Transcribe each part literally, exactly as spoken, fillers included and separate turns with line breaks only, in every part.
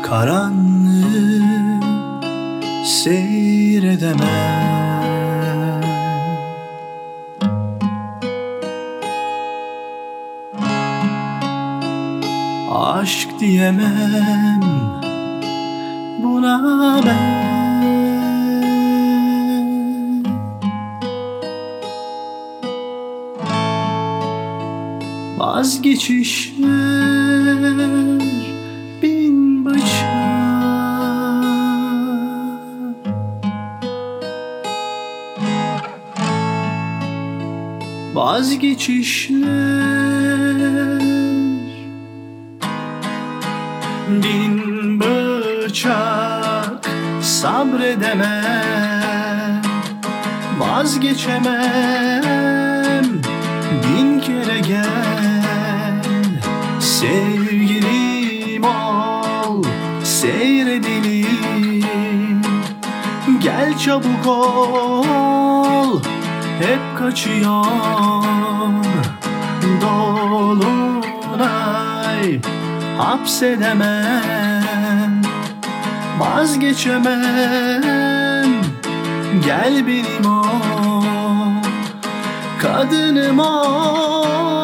Karanlığı seyredemem. Aşk diyemem buna ben. Vazgeçişler bin başa, vazgeçişler bin bıçak, sabredemem, vazgeçemem. Bin kere gel, sevgilim ol, seyredelim. Gel çabuk ol, hep kaçıyor dolunay. Hapsedemem, vazgeçemem. Gel benim ol, kadınım ol.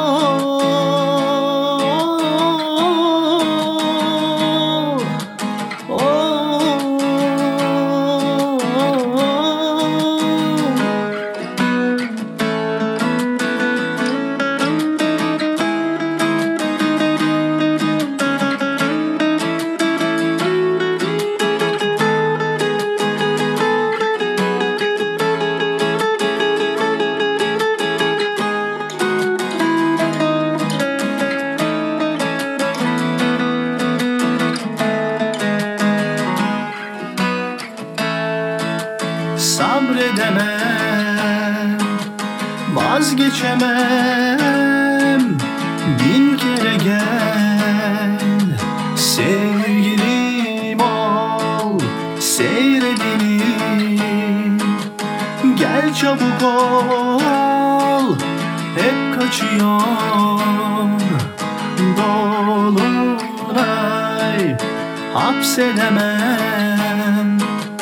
Sabredemem, vazgeçemem. Bin kere gel, sevgilim ol, seyredelim. Gel çabuk ol, hep kaçıyor dolunay. Hapsedemem,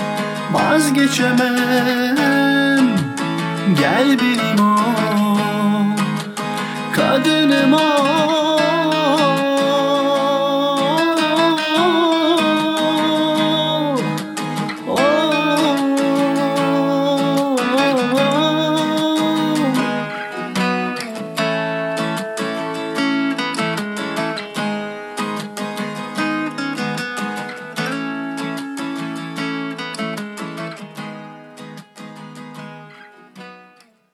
vazgeçemem. Gel benim ol, kadınım ol.